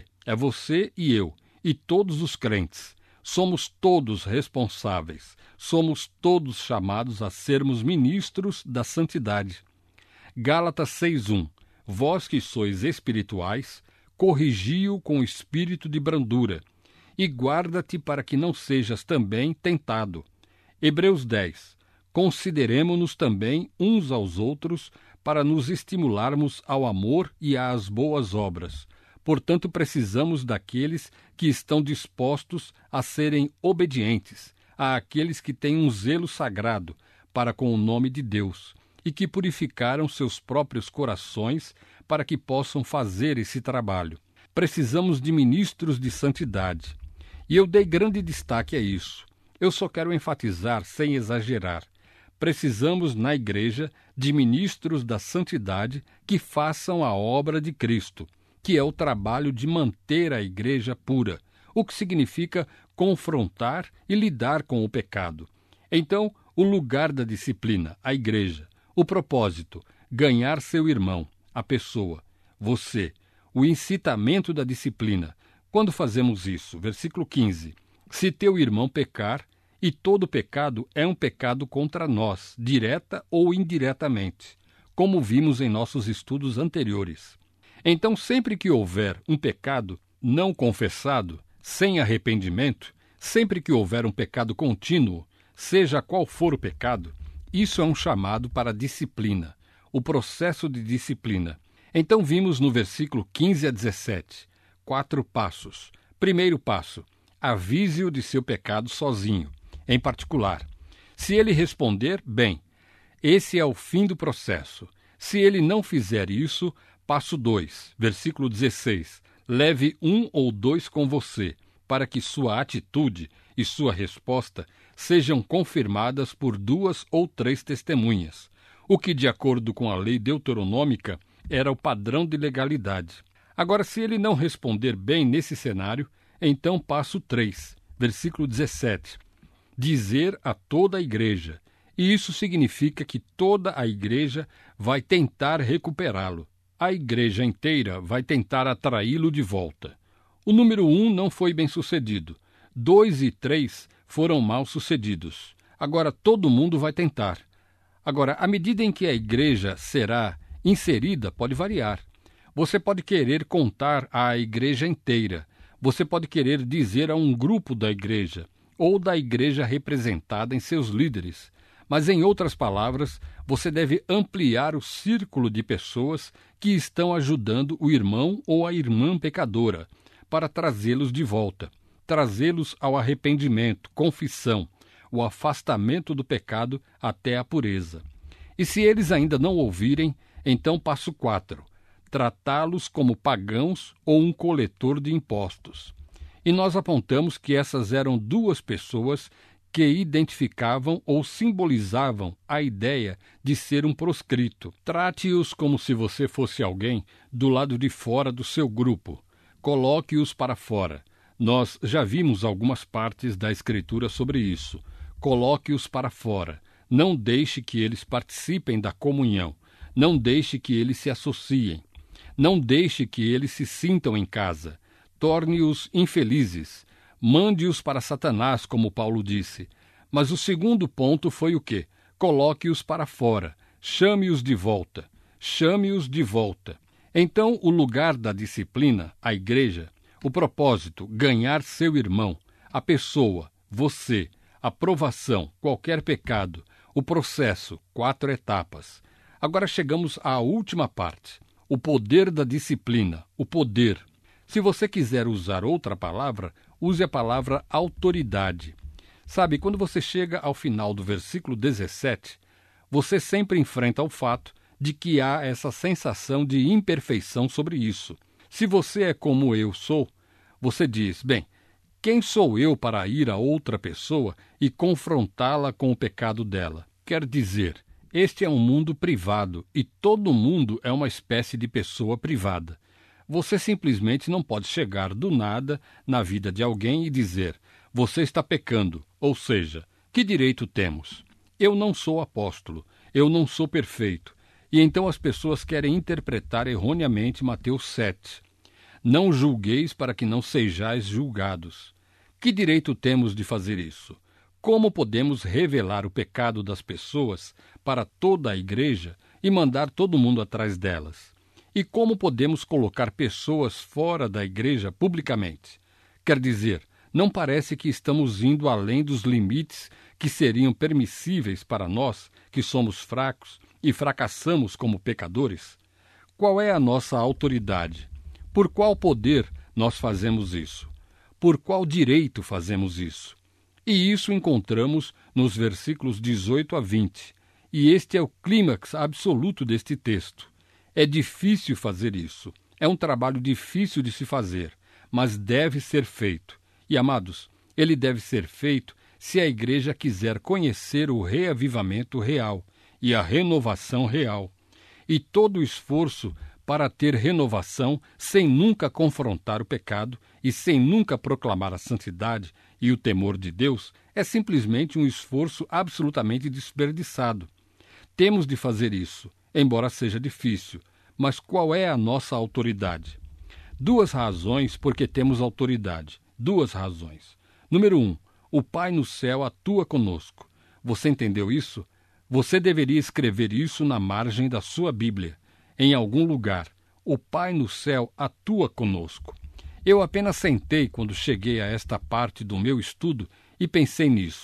[SPEAKER 2] e eu, e todos os crentes. Somos todos responsáveis. Somos todos chamados a sermos ministros da santidade. Gálatas 6:1. Vós que sois espirituais, corrigi-o com espírito de brandura, e guarda-te para que não sejas também tentado. Hebreus 10. Consideremo-nos também uns aos outros para nos estimularmos ao amor e às boas obras. Portanto, precisamos daqueles que estão dispostos a serem obedientes, àqueles que têm um zelo sagrado para com o nome de Deus e que purificaram seus próprios corações para que possam fazer esse trabalho. Precisamos de ministros de santidade. E eu dei grande destaque a isso. Eu só quero enfatizar, sem exagerar. Precisamos, na igreja, de ministros da santidade que façam a obra de Cristo, que é o trabalho de manter a igreja pura, o que significa confrontar e lidar com o pecado. Então, o lugar da disciplina, a igreja. O propósito, ganhar seu irmão, a pessoa, você. O incitamento da disciplina. Quando fazemos isso? Versículo 15. Se teu irmão pecar, e todo pecado é um pecado contra nós, direta ou indiretamente, como vimos em nossos estudos anteriores. Então, sempre que houver um pecado não confessado, sem arrependimento, sempre que houver um pecado contínuo, seja qual for o pecado, isso é um chamado para a disciplina, o processo de disciplina. Então vimos no versículo 15 a 17, 4 passos. Primeiro passo, avise-o de seu pecado sozinho, em particular. Se ele responder, bem, esse é o fim do processo. Se ele não fizer isso, passo 2, versículo 16, leve 1 ou 2 com você, para que sua atitude e sua resposta sejam confirmadas por 2 ou 3 testemunhas, o que, de acordo com a lei deuteronômica, era o padrão de legalidade. Agora, se ele não responder bem nesse cenário, então passo 3, versículo 17, dizer a toda a igreja, e isso significa que toda a igreja vai tentar recuperá-lo. A igreja inteira vai tentar atraí-lo de volta. O número 1 não foi bem sucedido. 2 e 3 foram mal sucedidos. Agora todo mundo vai tentar. Agora, à medida em que a igreja será inserida, pode variar. Você pode querer contar à igreja inteira. Você pode querer dizer a um grupo da igreja, ou da igreja representada em seus líderes. Mas, em outras palavras, você deve ampliar o círculo de pessoas que estão ajudando o irmão ou a irmã pecadora, para trazê-los de volta, trazê-los ao arrependimento, confissão, o afastamento do pecado até a pureza. E se eles ainda não ouvirem, então passo 4, tratá-los como pagãos ou um coletor de impostos. E nós apontamos que essas eram 2 pessoas que identificavam ou simbolizavam a ideia de ser um proscrito. Trate-os como se você fosse alguém do lado de fora do seu grupo. Coloque-os para fora. Nós já vimos algumas partes da Escritura sobre isso. Coloque-os para fora. Não deixe que eles participem da comunhão. Não deixe que eles se associem. Não deixe que eles se sintam em casa. Torne-os infelizes. Mande-os para Satanás, como Paulo disse. Mas o segundo ponto foi o quê? Coloque-os para fora. Chame-os de volta. Chame-os de volta. Então, o lugar da disciplina, a igreja, o propósito, ganhar seu irmão, a pessoa, você, a provação, qualquer pecado, o processo, 4 etapas. Agora chegamos à última parte, o poder da disciplina, o poder. Se você quiser usar outra palavra, use a palavra autoridade. Sabe, quando você chega ao final do versículo 17, você sempre enfrenta o fato de que há essa sensação de imperfeição sobre isso. Se você é como eu sou, você diz, bem, quem sou eu para ir a outra pessoa e confrontá-la com o pecado dela? Quer dizer, este é um mundo privado e todo mundo é uma espécie de pessoa privada. Você simplesmente não pode chegar do nada na vida de alguém e dizer, você está pecando, ou seja, que direito temos? Eu não sou apóstolo, eu não sou perfeito. E então as pessoas querem interpretar erroneamente Mateus 7. Não julgueis para que não sejais julgados. Que direito temos de fazer isso? Como podemos revelar o pecado das pessoas para toda a igreja e mandar todo mundo atrás delas? E como podemos colocar pessoas fora da igreja publicamente? Quer dizer, não parece que estamos indo além dos limites que seriam permissíveis para nós, que somos fracos e fracassamos como pecadores? Qual é a nossa autoridade? Por qual poder nós fazemos isso? Por qual direito fazemos isso? E isso encontramos nos versículos 18 a 20. E este é o clímax absoluto deste texto. É difícil fazer isso. É um trabalho difícil de se fazer, mas deve ser feito. E, amados, ele deve ser feito se a igreja quiser conhecer o reavivamento real e a renovação real. E todo o esforço para ter renovação sem nunca confrontar o pecado e sem nunca proclamar a santidade e o temor de Deus é simplesmente um esforço absolutamente desperdiçado. Temos de fazer isso, embora seja difícil. Mas qual é a nossa autoridade? 2 razões porque temos autoridade. 2 razões. Número 1, o Pai no céu atua conosco. Você entendeu isso? Você deveria escrever isso na margem da sua Bíblia, em algum lugar. O Pai no céu atua conosco. Eu apenas sentei quando cheguei a esta parte do meu estudo e pensei nisso.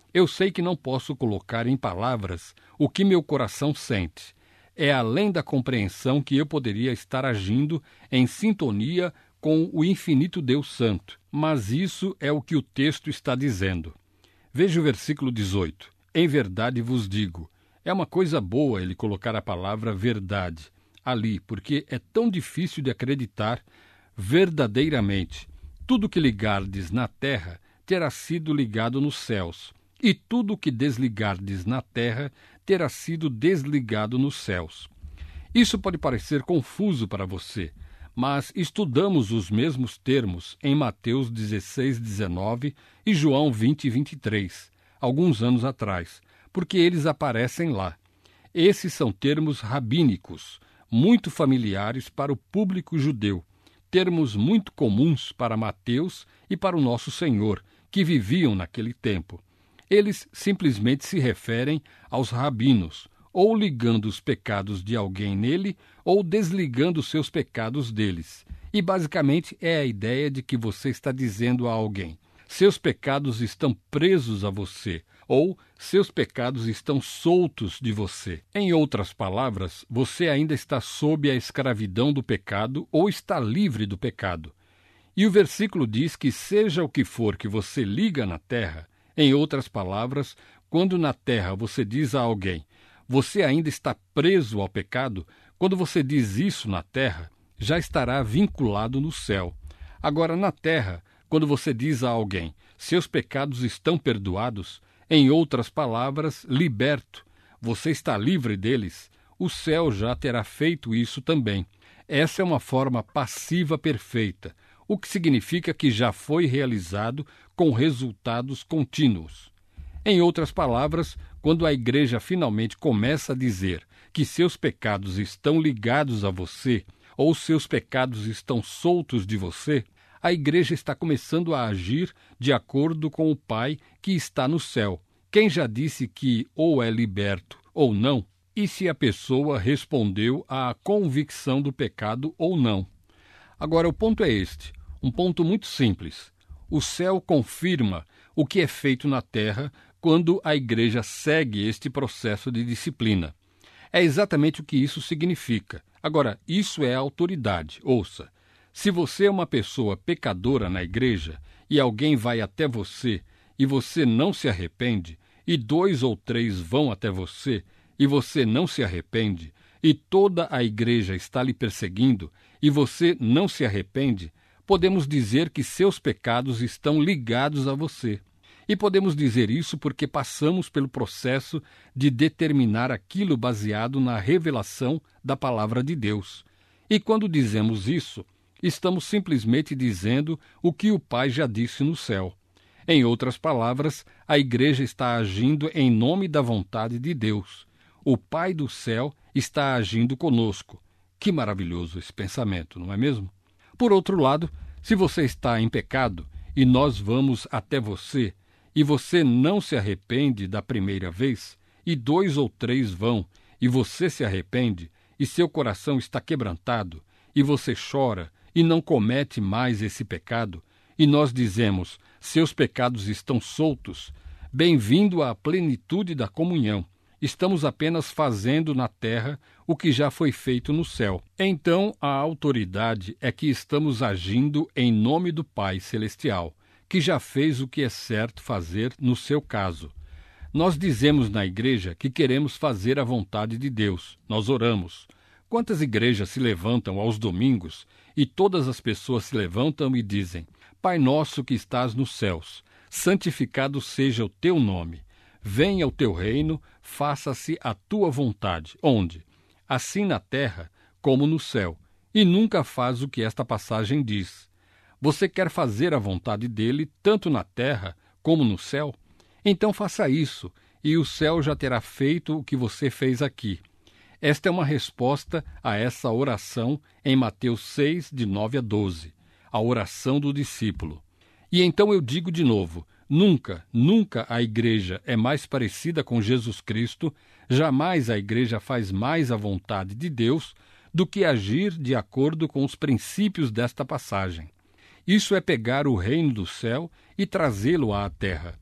[SPEAKER 2] Eu sei que não posso colocar em palavras o que meu coração sente. É além da compreensão que eu poderia estar agindo em sintonia com o infinito Deus Santo. Mas isso é o que o texto está dizendo. Veja o versículo 18. Em verdade vos digo. É uma coisa boa ele colocar a palavra verdade ali, porque é tão difícil de acreditar verdadeiramente. Tudo que ligardes na terra terá sido ligado nos céus, e tudo que desligardes na terra terá sido desligado nos céus. Isso pode parecer confuso para você, mas estudamos os mesmos termos em Mateus 16, 19 e João 20, 23, alguns anos atrás, porque eles aparecem lá. Esses são termos rabínicos, muito familiares para o público judeu, termos muito comuns para Mateus e para o nosso Senhor, que viviam naquele tempo. Eles simplesmente se referem aos rabinos, ou ligando os pecados de alguém nele, ou desligando os seus pecados deles. E basicamente é a ideia de que você está dizendo a alguém: seus pecados estão presos a você, ou seus pecados estão soltos de você. Em outras palavras, você ainda está sob a escravidão do pecado ou está livre do pecado. E o versículo diz que seja o que for que você liga na terra, em outras palavras, quando na terra você diz a alguém: você ainda está preso ao pecado, quando você diz isso na terra, já estará vinculado no céu. Agora, na terra, quando você diz a alguém: seus pecados estão perdoados, em outras palavras, liberto, você está livre deles, o céu já terá feito isso também. Essa é uma forma passiva perfeita, o que significa que já foi realizado com resultados contínuos. Em outras palavras, quando a igreja finalmente começa a dizer que seus pecados estão ligados a você, ou seus pecados estão soltos de você, a igreja está começando a agir de acordo com o Pai que está no céu. Quem já disse que ou é liberto ou não, e se a pessoa respondeu à convicção do pecado ou não. Agora, o ponto é este, um ponto muito simples. O céu confirma o que é feito na terra quando a igreja segue este processo de disciplina. É exatamente o que isso significa. Agora, isso é autoridade. Ouça, se você é uma pessoa pecadora na igreja e alguém vai até você e você não se arrepende, e 2 ou 3 vão até você e você não se arrepende, e toda a igreja está lhe perseguindo e você não se arrepende, podemos dizer que seus pecados estão ligados a você. E podemos dizer isso porque passamos pelo processo de determinar aquilo baseado na revelação da palavra de Deus. E quando dizemos isso, estamos simplesmente dizendo o que o Pai já disse no céu. Em outras palavras, a igreja está agindo em nome da vontade de Deus. O Pai do céu está agindo conosco. Que maravilhoso esse pensamento, não é mesmo? Por outro lado, se você está em pecado e nós vamos até você, e você não se arrepende da primeira vez, e 2 ou 3 vão, e você se arrepende, e seu coração está quebrantado, e você chora, e não comete mais esse pecado, e nós dizemos: seus pecados estão soltos, bem-vindo à plenitude da comunhão. Estamos apenas fazendo na terra o que já foi feito no céu. Então, a autoridade é que estamos agindo em nome do Pai Celestial, que já fez o que é certo fazer no seu caso. Nós dizemos na igreja que queremos fazer a vontade de Deus. Nós oramos. Quantas igrejas se levantam aos domingos e todas as pessoas se levantam e dizem: Pai nosso que estás nos céus, santificado seja o teu nome. Venha o teu reino, faça-se a tua vontade. Onde? Assim na terra como no céu. E nunca faz o que esta passagem diz. Você quer fazer a vontade dele tanto na terra como no céu? Então faça isso, e o céu já terá feito o que você fez aqui. Esta é uma resposta a essa oração em Mateus 6, de 9 a 12, a oração do discípulo. E então eu digo de novo, nunca a igreja é mais parecida com Jesus Cristo, jamais a igreja faz mais a vontade de Deus do que agir de acordo com os princípios desta passagem. Isso é pegar o reino do céu e trazê-lo à terra.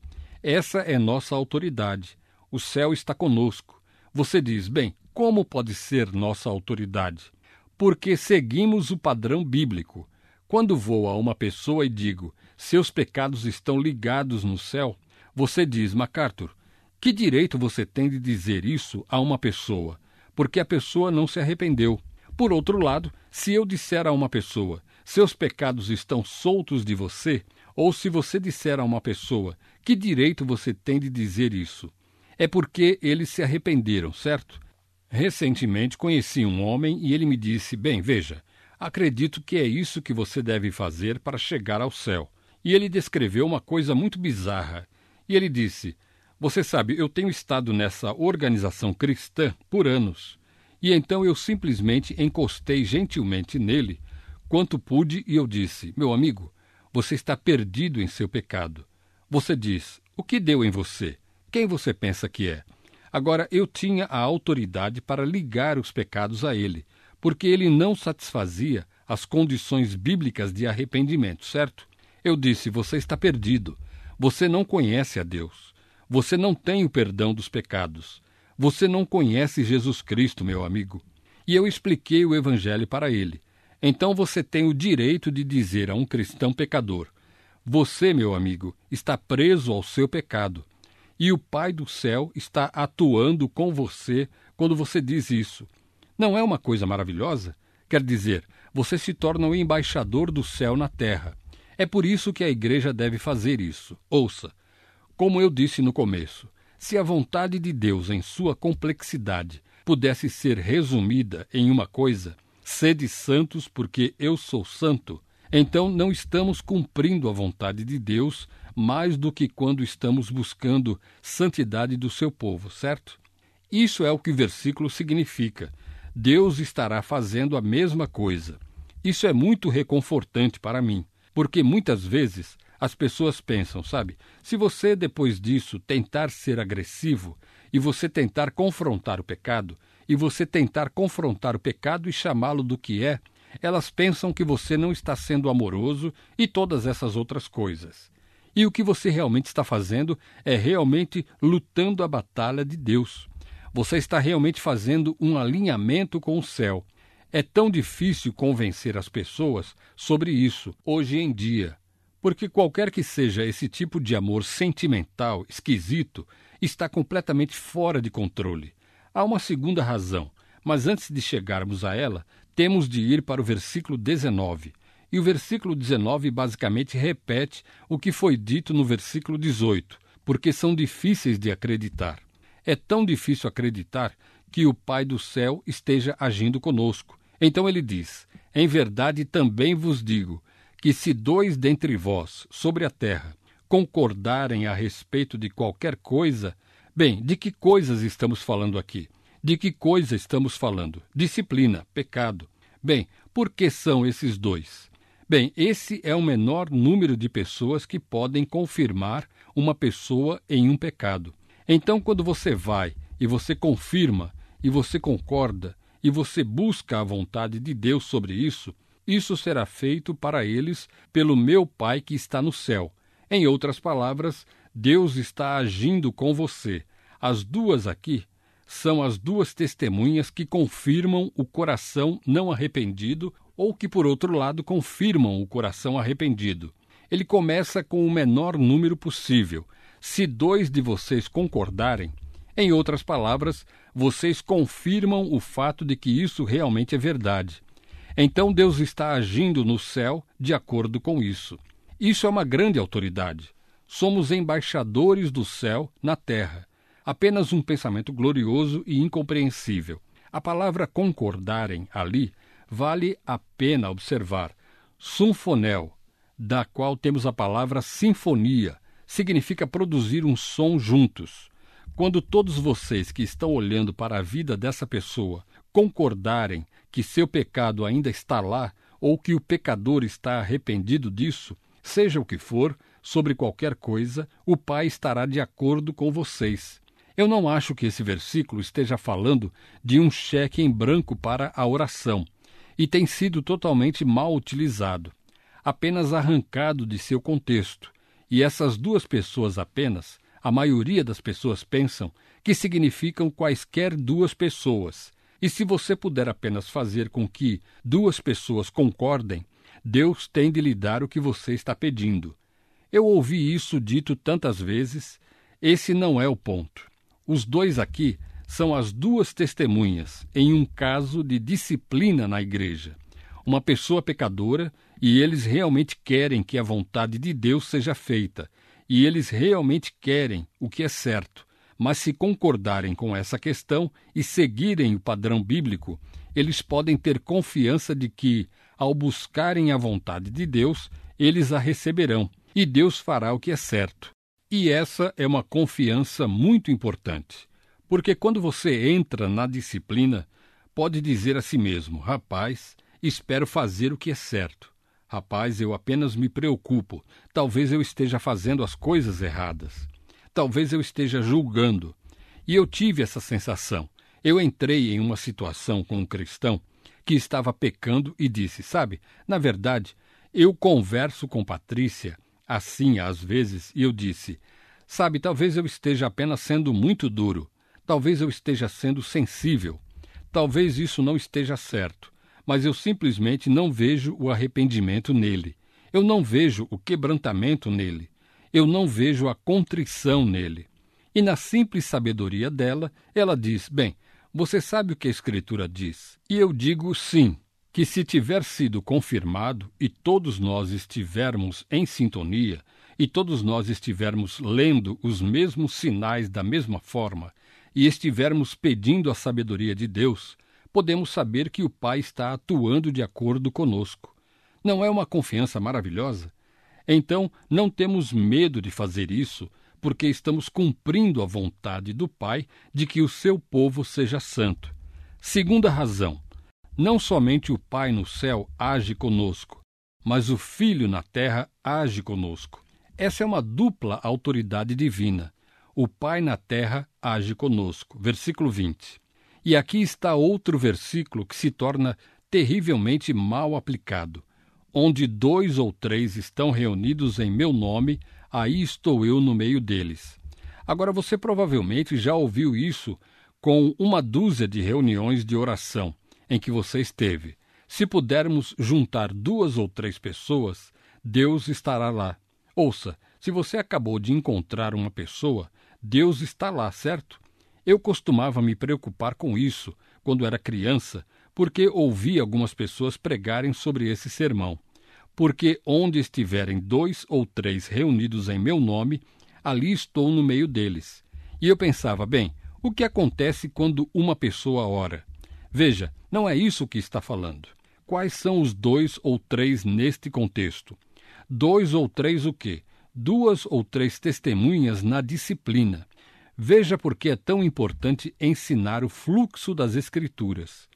[SPEAKER 2] Essa é nossa autoridade. O céu está conosco. Você diz, bem, como pode ser nossa autoridade? Porque seguimos o padrão bíblico. Quando vou a uma pessoa e digo, seus pecados estão ligados no céu, você diz, MacArthur, que direito você tem de dizer isso a uma pessoa? Porque a pessoa não se arrependeu. Por outro lado, se eu disser a uma pessoa, seus pecados estão soltos de você, ou se você disser a uma pessoa, que direito você tem de dizer isso? É porque eles se arrependeram, certo? Recentemente conheci um homem e ele me disse, bem, veja, acredito que é isso que você deve fazer para chegar ao céu. E ele descreveu uma coisa muito bizarra. E ele disse, você sabe, eu tenho estado nessa organização cristã por anos. E então eu simplesmente encostei gentilmente nele, quanto pude, e eu disse, meu amigo, você está perdido em seu pecado. Você diz, o que deu em você? Quem você pensa que é? Agora, eu tinha a autoridade para ligar os pecados a ele, porque ele não satisfazia as condições bíblicas de arrependimento, certo? Eu disse, você está perdido. Você não conhece a Deus. Você não tem o perdão dos pecados. Você não conhece Jesus Cristo, meu amigo. E eu expliquei o Evangelho para ele. Então você tem o direito de dizer a um cristão pecador, você, meu amigo, está preso ao seu pecado. E o Pai do céu está atuando com você quando você diz isso. Não é uma coisa maravilhosa? Quer dizer, você se torna o embaixador do céu na terra. É por isso que a igreja deve fazer isso. Ouça, como eu disse no começo, se a vontade de Deus em sua complexidade pudesse ser resumida em uma coisa, sede santos porque eu sou santo, então não estamos cumprindo a vontade de Deus mais do que quando estamos buscando santidade do seu povo, certo? Isso é o que o versículo significa. Deus estará fazendo a mesma coisa. Isso é muito reconfortante para mim, porque muitas vezes as pessoas pensam, sabe, se você depois disso tentar ser agressivo e você tentar confrontar o pecado, e você tentar confrontar o pecado e chamá-lo do que é, elas pensam que você não está sendo amoroso e todas essas outras coisas. E o que você realmente está fazendo é realmente lutando a batalha de Deus. Você está realmente fazendo um alinhamento com o céu. É tão difícil convencer as pessoas sobre isso hoje em dia, porque qualquer que seja esse tipo de amor sentimental, esquisito, está completamente fora de controle. Há uma segunda razão, mas antes de chegarmos a ela, temos de ir para o versículo 19. E o versículo 19 basicamente repete o que foi dito no versículo 18, porque são difíceis de acreditar. É tão difícil acreditar que o Pai do céu esteja agindo conosco. Então ele diz, em verdade também vos digo, que se 2 dentre vós, sobre a terra, concordarem a respeito de qualquer coisa, bem, de que coisas estamos falando aqui? De que coisa estamos falando? Disciplina, pecado. Bem, por que são esses 2? Bem, esse é o menor número de pessoas que podem confirmar uma pessoa em um pecado. Então, quando você vai e você confirma, e você concorda, e você busca a vontade de Deus sobre isso, isso será feito para eles pelo meu Pai que está no céu. Em outras palavras, Deus está agindo com você. As 2 aqui são as 2 testemunhas que confirmam o coração não arrependido ou que, por outro lado, confirmam o coração arrependido. Ele começa com o menor número possível. Se 2 de vocês concordarem, em outras palavras, vocês confirmam o fato de que isso realmente é verdade. Então Deus está agindo no céu de acordo com isso. Isso é uma grande autoridade. Somos embaixadores do céu na terra. Apenas um pensamento glorioso e incompreensível. A palavra concordarem ali vale a pena observar. Symphonel, da qual temos a palavra sinfonia, significa produzir um som juntos. Quando todos vocês que estão olhando para a vida dessa pessoa concordarem que seu pecado ainda está lá ou que o pecador está arrependido disso, seja o que for, sobre qualquer coisa, o Pai estará de acordo com vocês. Eu não acho que esse versículo esteja falando de um cheque em branco para a oração, e tem sido totalmente mal utilizado, apenas arrancado de seu contexto, e essas 2 pessoas apenas, A maioria das pessoas pensam que significam quaisquer duas pessoas. E se você puder apenas fazer com que duas pessoas concordem, Deus tem de lhe dar o que você está pedindo. Eu ouvi isso dito tantas vezes. Esse não é o ponto. Os dois aqui são as duas testemunhas em um caso de disciplina na igreja. Uma pessoa pecadora, e eles realmente querem que a vontade de Deus seja feita, e eles realmente querem o que é certo. Mas se concordarem com essa questão e seguirem o padrão bíblico, eles podem ter confiança de que, ao buscarem a vontade de Deus, eles a receberão, e Deus fará o que é certo. E essa é uma confiança muito importante, porque quando você entra na disciplina, pode dizer a si mesmo: rapaz, espero fazer o que é certo. Rapaz, eu apenas me preocupo. Talvez eu esteja fazendo as coisas erradas. Talvez eu esteja julgando. E eu tive essa sensação. Eu entrei em uma situação com um cristão que estava pecando e disse: sabe, na verdade, eu converso com Patrícia assim às vezes, e eu disse: sabe, talvez eu esteja apenas sendo muito duro. Talvez eu esteja sendo sensível. Talvez isso não esteja certo. Mas eu simplesmente não vejo o arrependimento nele. Eu não vejo o quebrantamento nele. Eu não vejo a contrição nele. E na simples sabedoria dela, ela diz: bem, você sabe o que a Escritura diz? E eu digo sim, que se tiver sido confirmado e todos nós estivermos em sintonia e todos nós estivermos lendo os mesmos sinais da mesma forma e estivermos pedindo a sabedoria de Deus, podemos saber que o Pai está atuando de acordo conosco. Não é uma confiança maravilhosa? Então, não temos medo de fazer isso, porque estamos cumprindo a vontade do Pai de que o seu povo seja santo. Segunda razão, não somente o Pai no céu age conosco, mas o Filho na terra age conosco. Essa é uma dupla autoridade divina. O Pai na terra age conosco. Versículo 20. E aqui está outro versículo que se torna terrivelmente mal aplicado. Onde 2 ou 3 estão reunidos em meu nome, aí estou eu no meio deles. Agora, você provavelmente já ouviu isso com uma dúzia de reuniões de oração em que você esteve. Se pudermos juntar 2 ou 3 pessoas, Deus estará lá. Ouça, se você acabou de encontrar uma pessoa, Deus está lá, certo? Eu costumava me preocupar com isso quando era criança, porque ouvi algumas pessoas pregarem sobre esse sermão. Porque onde estiverem 2 ou 3 reunidos em meu nome, ali estou no meio deles. E eu pensava, bem, o que acontece quando uma pessoa ora? Veja, não é isso que está falando. Quais são os 2 ou 3 neste contexto? 2 ou 3 o quê? 2 ou 3 testemunhas na disciplina. Veja por que é tão importante ensinar o fluxo das Escrituras.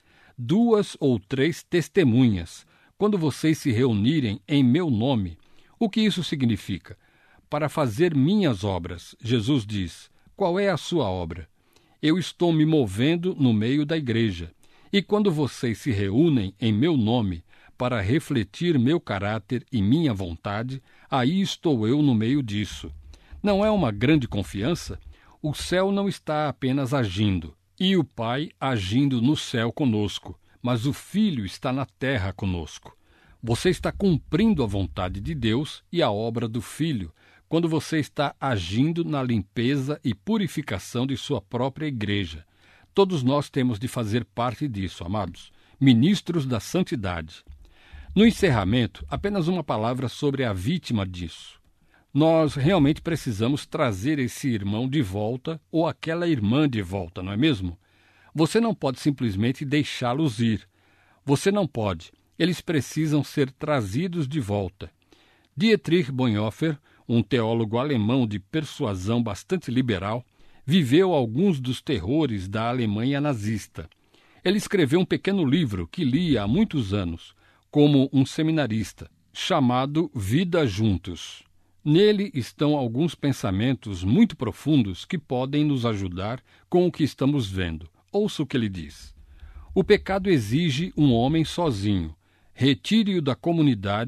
[SPEAKER 2] 2 ou 3 testemunhas. Quando vocês se reunirem em meu nome, o que isso significa? Para fazer minhas obras, Jesus diz. Qual é a sua obra? Eu estou me movendo no meio da igreja. E quando vocês se reúnem em meu nome para refletir meu caráter e minha vontade, aí estou eu no meio disso. Não é uma grande confiança? O céu não está apenas agindo, e o Pai agindo no céu conosco, mas o Filho está na terra conosco. Você está cumprindo a vontade de Deus e a obra do Filho, quando você está agindo na limpeza e purificação de sua própria igreja. Todos nós temos de fazer parte disso, amados, ministros da santidade. No encerramento, apenas uma palavra sobre a vítima disso. Nós realmente precisamos trazer esse irmão de volta ou aquela irmã de volta, não é mesmo? Você não pode simplesmente deixá-los ir. Você não pode. Eles precisam ser trazidos de volta. Dietrich Bonhoeffer, um teólogo alemão de persuasão bastante liberal, viveu alguns dos terrores da Alemanha nazista. Ele escreveu um pequeno livro que lia há muitos anos, como um seminarista, chamado Vida Juntos. Nele estão alguns pensamentos muito profundos que podem nos ajudar com o que estamos vendo. Ouça o que ele diz. O pecado exige um homem sozinho. Retire-o da comunidade,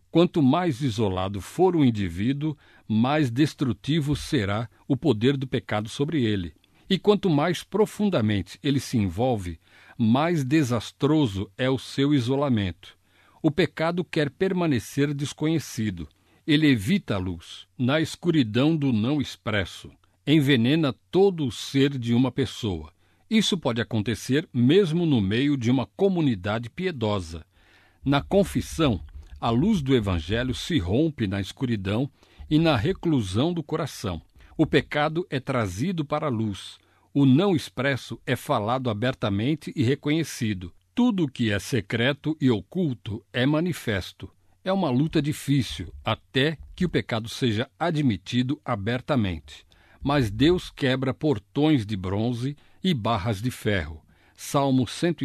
[SPEAKER 2] Quanto mais isolado for o indivíduo, mais destrutivo será o poder do pecado sobre ele. E quanto mais profundamente ele se envolve, mais desastroso é o seu isolamento. O pecado quer permanecer desconhecido. Ele evita a luz, na escuridão do não expresso. Envenena todo o ser de uma pessoa. Isso pode acontecer mesmo no meio de uma comunidade piedosa. Na confissão, a luz do Evangelho se rompe na escuridão e na reclusão do coração. O pecado é trazido para a luz. O não expresso é falado abertamente e reconhecido. Tudo o que é secreto e oculto é manifesto. É uma luta difícil, até que o pecado seja admitido abertamente. Mas Deus quebra portões de bronze e barras de ferro. Salmo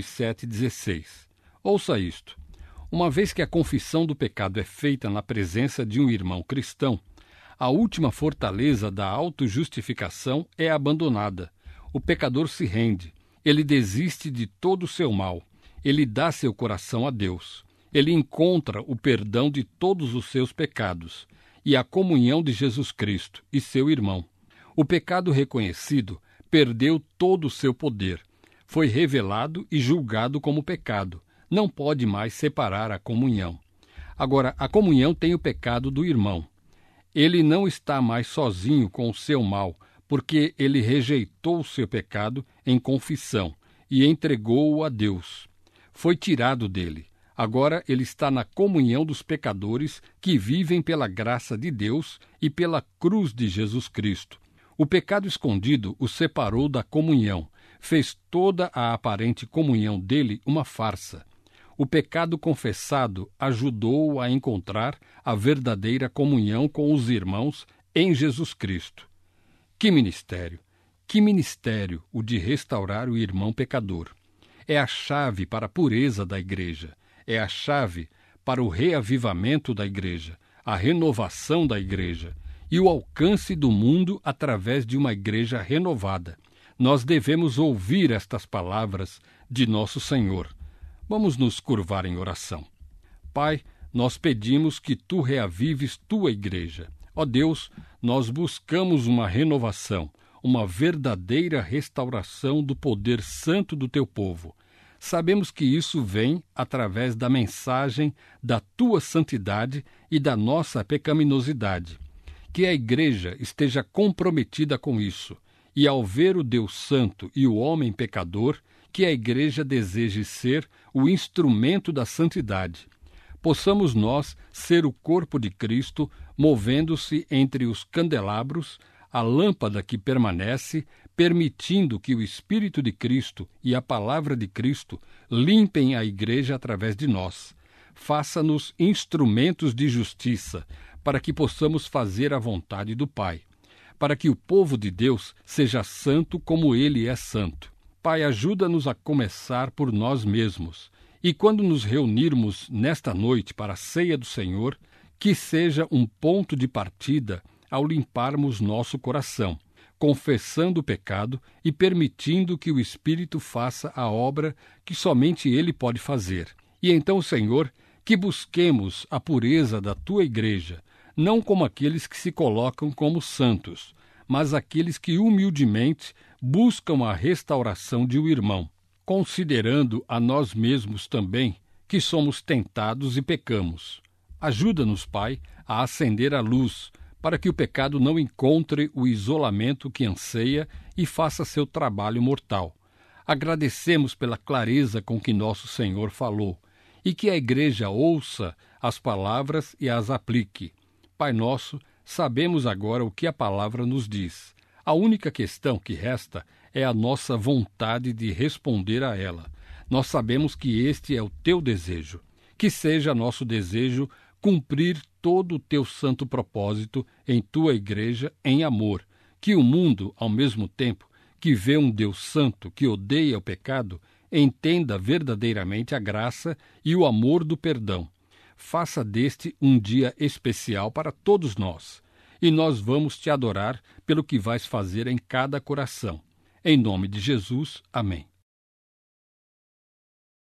[SPEAKER 2] 107:16. Ouça isto. Uma vez que a confissão do pecado é feita na presença de um irmão cristão, a última fortaleza da autojustificação é abandonada. O pecador se rende. Ele desiste de todo o seu mal. Ele dá seu coração a Deus. Ele encontra o perdão de todos os seus pecados e a comunhão de Jesus Cristo e seu irmão. O pecado reconhecido perdeu todo o seu poder. Foi revelado e julgado como pecado. Não pode mais separar a comunhão. Agora, a comunhão tem o pecado do irmão. Ele não está mais sozinho com o seu mal, porque ele rejeitou o seu pecado em confissão e entregou-o a Deus. Foi tirado dele. Agora ele está na comunhão dos pecadores que vivem pela graça de Deus e pela cruz de Jesus Cristo. O pecado escondido o separou da comunhão, fez toda a aparente comunhão dele uma farsa. O pecado confessado ajudou-o a encontrar a verdadeira comunhão com os irmãos em Jesus Cristo. Que ministério! Que ministério o de restaurar o irmão pecador! É a chave para a pureza da igreja. É a chave para o reavivamento da igreja, a renovação da igreja e o alcance do mundo através de uma igreja renovada. Nós devemos ouvir estas palavras de nosso Senhor. Vamos nos curvar em oração. Pai, nós pedimos que Tu reavives Tua igreja. Ó Deus, nós buscamos uma renovação, uma verdadeira restauração do poder santo do Teu povo. Sabemos que isso vem através da mensagem da Tua santidade e da nossa pecaminosidade. Que a igreja esteja comprometida com isso, e ao ver o Deus santo e o homem pecador, que a igreja deseje ser o instrumento da santidade. Possamos nós ser o corpo de Cristo, movendo-se entre os candelabros, a lâmpada que permanece, permitindo que o Espírito de Cristo e a palavra de Cristo limpem a igreja através de nós. Faça-nos instrumentos de justiça, para que possamos fazer a vontade do Pai, para que o povo de Deus seja santo como Ele é santo. Pai, ajuda-nos a começar por nós mesmos, e quando nos reunirmos nesta noite para a ceia do Senhor, que seja um ponto de partida ao limparmos nosso coração, confessando o pecado e permitindo que o Espírito faça a obra que somente Ele pode fazer. E então, Senhor, que busquemos a pureza da Tua igreja, não como aqueles que se colocam como santos, mas aqueles que humildemente buscam a restauração de um irmão, considerando a nós mesmos também, que somos tentados e pecamos. Ajuda-nos, Pai, a acender a luz, para que o pecado não encontre o isolamento que anseia e faça seu trabalho mortal. Agradecemos pela clareza com que nosso Senhor falou, e que a igreja ouça as palavras e as aplique. Pai nosso, sabemos agora o que a palavra nos diz. A única questão que resta é a nossa vontade de responder a ela. Nós sabemos que este é o Teu desejo. Que seja nosso desejo cumprir todo o Teu santo propósito em Tua igreja em amor. Que o mundo, ao mesmo tempo que vê um Deus santo que odeia o pecado, entenda verdadeiramente a graça e o amor do perdão. Faça deste um dia especial para todos nós, e nós vamos Te adorar pelo que vais fazer em cada coração. Em nome de Jesus, amém.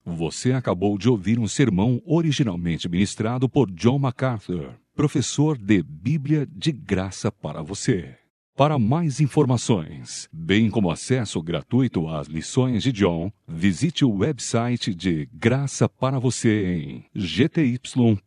[SPEAKER 1] Você acabou de ouvir um sermão originalmente ministrado por John MacArthur, professor de Bíblia de Graça para você. Para mais informações, bem como acesso gratuito às lições de John, visite o website de Graça para você em gty.org.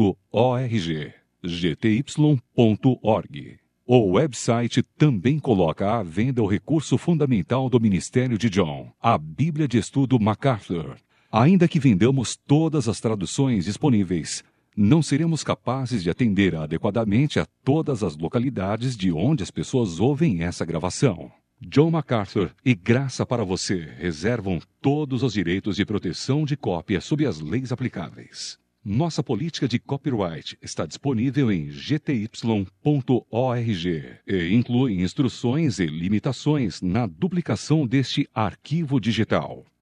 [SPEAKER 1] gty.org. O website também coloca à venda o recurso fundamental do ministério de John, a Bíblia de Estudo MacArthur. Ainda que vendamos todas as traduções disponíveis, não seremos capazes de atender adequadamente a todas as localidades de onde as pessoas ouvem essa gravação. John MacArthur e Graça para você reservam todos os direitos de proteção de cópia sob as leis aplicáveis. Nossa política de copyright está disponível em gty.org e inclui instruções e limitações na duplicação deste arquivo digital.